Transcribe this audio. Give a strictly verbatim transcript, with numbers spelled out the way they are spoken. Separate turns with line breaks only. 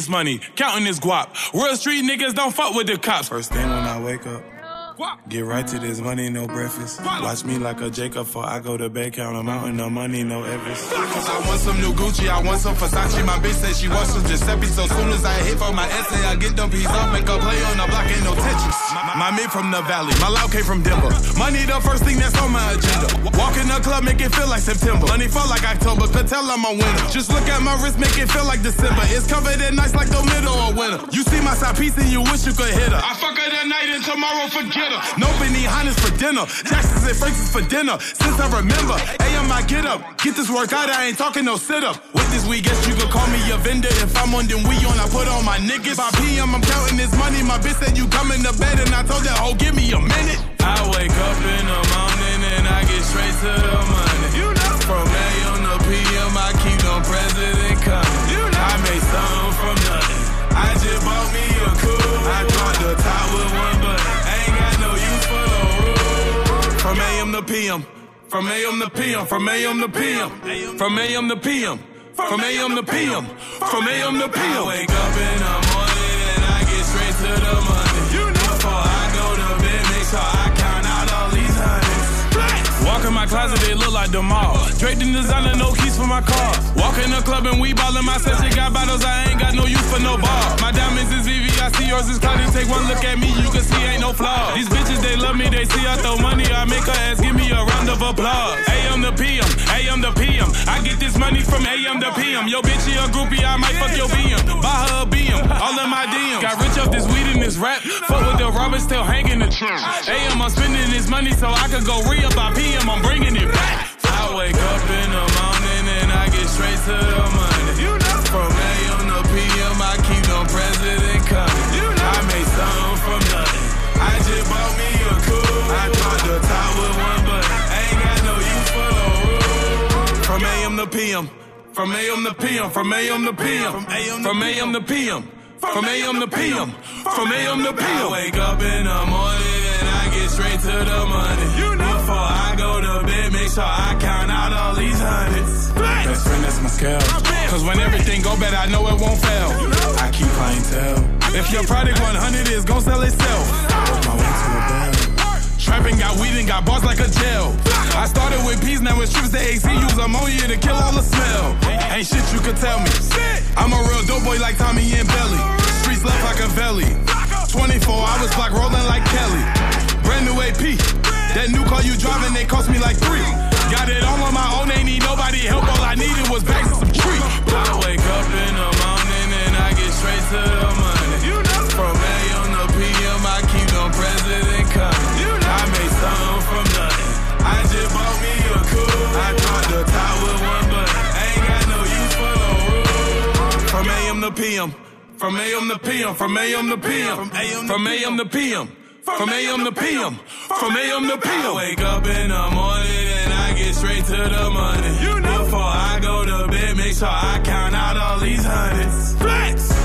this money, counting this guap. Real street niggas don't fuck with the cops. First thing when I wake up, get right to this money, no breakfast. Watch me like a Jacob before I go to bed, count a mountain of money, no Everest. Cause I want some new Gucci, I want some Versace. My bitch said she wants some Giuseppe. So soon as I hit for my essay, I get them peas off, make a play on the block, ain't no Tetris. My, my mid from the valley, my loud came from Denver. Money the first thing that's on my agenda. Walk in the club, make it feel like September. Money fall like October, could tell I'm a winner. Just look at my wrist, make it feel like December. It's covered in nice like the middle of winter. You see my side piece and you wish you could hit her. I fuck her tonight and tomorrow forget her. No Benny Hannes for dinner, Jackson's and Frank's for dinner. Since I remember, A M I get up, get this work out, I ain't talking no sit up. With this we guess you could call me a vendor. If I'm on then we on, I put on my niggas. By P M I'm counting this money, my bitch said you coming to bed and I told that hoe give me a minute. I wake up in the morning and I get straight to the money. You know, from A M to P M I keep on president coming. You know, I made something from nothing. I just bought me a coupe. I dropped the top with one button. Ain't got no use for the road. From A M to P M, from A M to P M, from A M to P M, from A M to P M, from A M to P M, from A M to P M. I wake up in the morning and I get straight to the money. You know, before I go to bed, make sure I count out all these hundreds. Walk in my closet, they look like the mall. Draped in designer, no keys for my car. Walk in the club and we ballin'. My section got bottles, I ain't got no use for no bar. My diamonds is V V, I see yours is cloudy. Take one look at me, you can see ain't no flaw. These bitches, they love me, they see I throw money. I make her ass give me a round of applause. A M to P M, A M to P M. I get this money from A M to P M. Yo, bitch, you a groupie, I might fuck your B M. Buy her a B M, all in my D M. Got rich off this weed and this rap. Fuck with the Robert, still hanging the trunk. A M, I'm spending this money so I could go re-up by P M. I'm bringing it back. I wake up in the morning and I get straight to the money. You know, from A M to P M, I keep on president coming. You know, I made something from nothing. I just bought me a coupe. I dropped the top with one button. Ain't got no use for the road. From A M to P M, from A M to P M, from A M to P M, from A M to P M, from A M to P M, from A M to P M. I wake up in the morning and I get straight to the money. You know, before I go to bed, make sure I count out all these hundreds. Best friend, that's my scale. Cause when everything go bad, I know it won't fail. I keep clientele. If your product one hundred is gon' sell itself. Work my way to a bell. Trapping got weed and got bars like a jail. I started with peas, now it's trips to A C. Use ammonia to kill all the smell. Ain't shit you could tell me. I'm a real dope boy like Tommy and Belly. Streets left like a belly. twenty-four hours block rolling like Kelly. Brand new A P. That new car you driving, they cost me like three. Got it all on my own, ain't need nobody help. All I needed was bags and some trees. I wake up in the morning and I get straight to the money. You know, from A M to P M, I keep on president coming. You know, I made something from nothing. I just bought me a coupe. I dropped the top with one button. Ain't got no use for the road. From A M to P M, from A M to P M, from A M to P M, from A M to P M. From A M to P M, from A M to P M. I wake up in the morning and I get straight to the money. You know, before I go to bed, make sure I count out all these hundreds. Flex!